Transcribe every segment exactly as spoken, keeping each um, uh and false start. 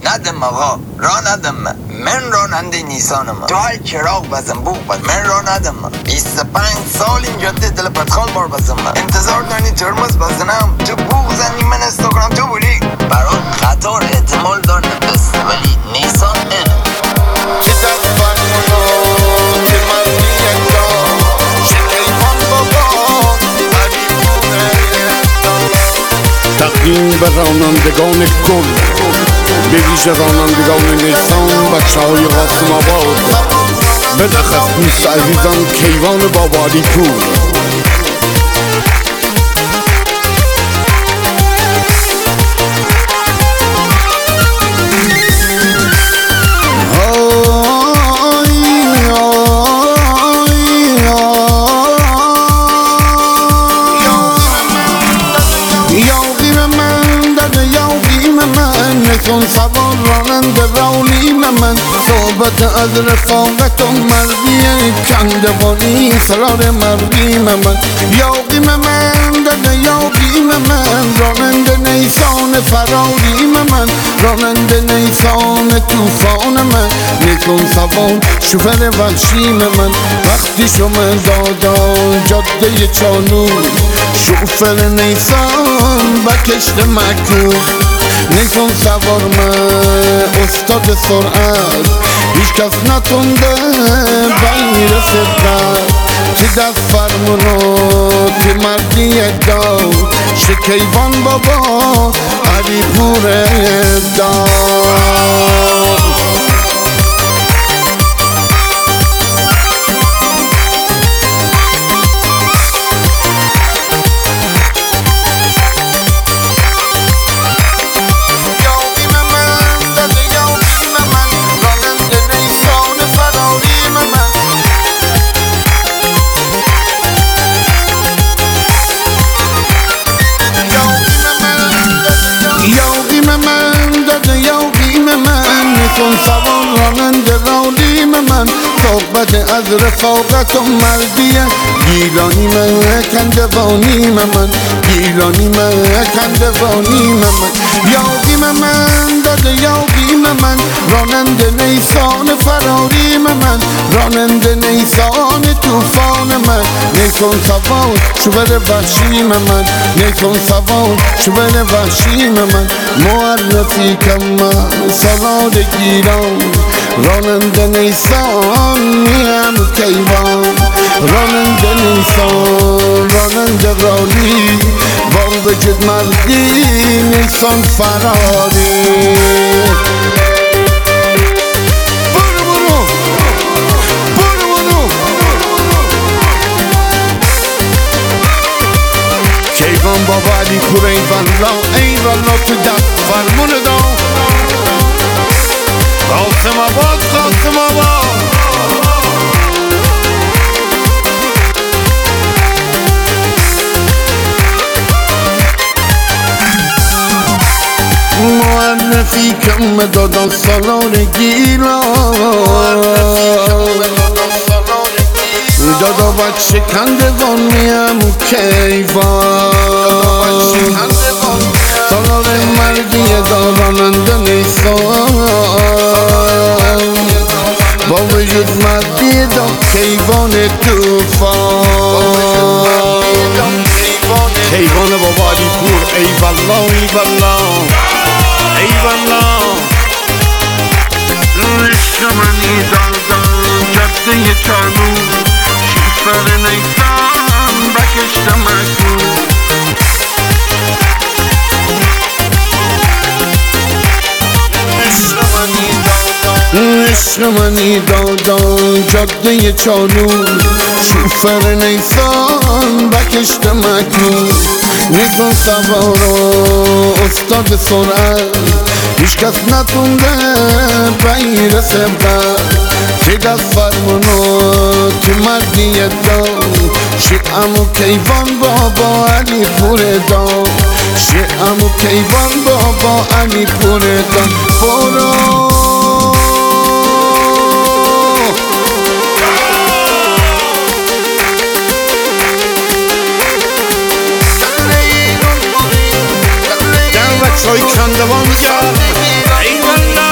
ندم آقا را ندم من من راننده نیسانم تو هر چراغ بزن بوق بزن من را ندم من بیست و پنج سال این جاده دل پتخال بار بزن من انتظار دارنی ترمز بزنم تو بوق زنی من استا کنم تو بولی برات قطار احتمال دار نبست ولی نیسان اینه که در فرمونو که مرمیه دار شکیفان بابا علیمونه تقدیم به رانندگان کل به ویژه رانندگان نیسان بچه های قاسم آباد به دخص دوست عزیزان کیوان بابا علی پور نکن سوار راننده رولیم من صحبت از رفاقت و مردی کندوانی سرار مردیم من یاقیم من داده یاقیم من راننده نیسان فراریم من راننده نیسان توفان من نکن سوار شوفر وحشیم من وقتی شما دادان جاده چانو شوفر نیسان بکشت مکون نیسان سوار من استاد سرعت هیچ کس نتونده بیر سرعت که دست فرمونو که مردی دار شکیوان بابا علی پور دار کن سوار راننده رولیم من صحبت از رفاقت و مردی گیلانی من کندوانیم من گیلانی من کندوانیم من یاقیم من داده یاقیم من راننده نیسان فراریم من راننده نیسان توفان من نیکن سوار شوبر وحشیم من نیکن سوار شوبر وحشیم من معرفی کم من سالار گیران راننده نیسان میم کیوان راننده نیسان راننده رالی با وجود مردی نیسان فراری کیوان بابا علی پور ایوان را ایوان را تو دست فرمون دار قاسم آباد قاسم آباد معرفی کم دادان سالار گیلان دادا بچه کندوان میم کیوان سالار مردی داراننده نیسان با وجود مردی دا کیوان توفان کیوان بابا علی پور ای والله ای والله ای والله عشق منی دادم جده چانو شیفر نیسان بکشت مکون عشق منی دادان جاده چانو شوفر نیسان بکشت مکون نیکن سوارا استاد سرعت هیچ کس نتونده بیر سبت که دست فرمونو که مردی دار شیعمو کیوان بابا علی پور دار شیعمو کیوان بابا علی پور دار برو چای کندوان کرد ای والله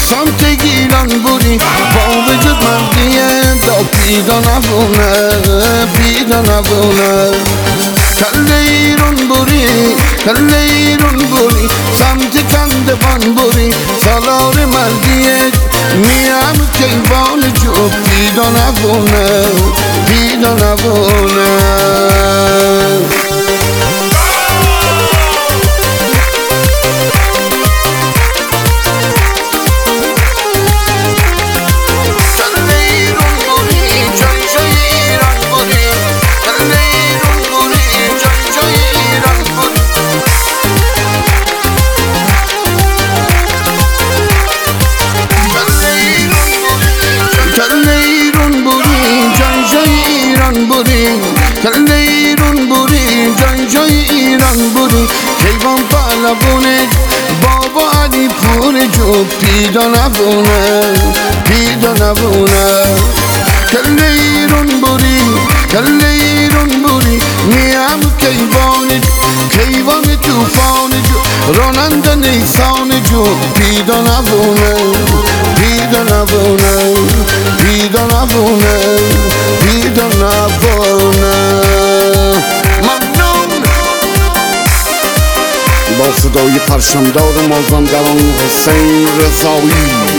سمت گیلان بوری با وجود مردیه دا پیدا نبونه پیدا نبونه کل ایران بوری کل ایران بوری سمت کندوان بوری سالار مردیه میم کیوان جو پیدا نبونه پیدا نبونه کل ایران بوری جای جای ایران بوری کیوان پهلوونه بابا علی پور جو پیدا نبونه پیدا نبونه کل ایران بوری کل ایران بوری میم کیوان کیوان توفان جو راننده نیسان جو پیدا نبونه پیدا نبونه پیدا نبونه پیدا نبونه ممنون با صدای پرشمدار مازندران حسین رضایی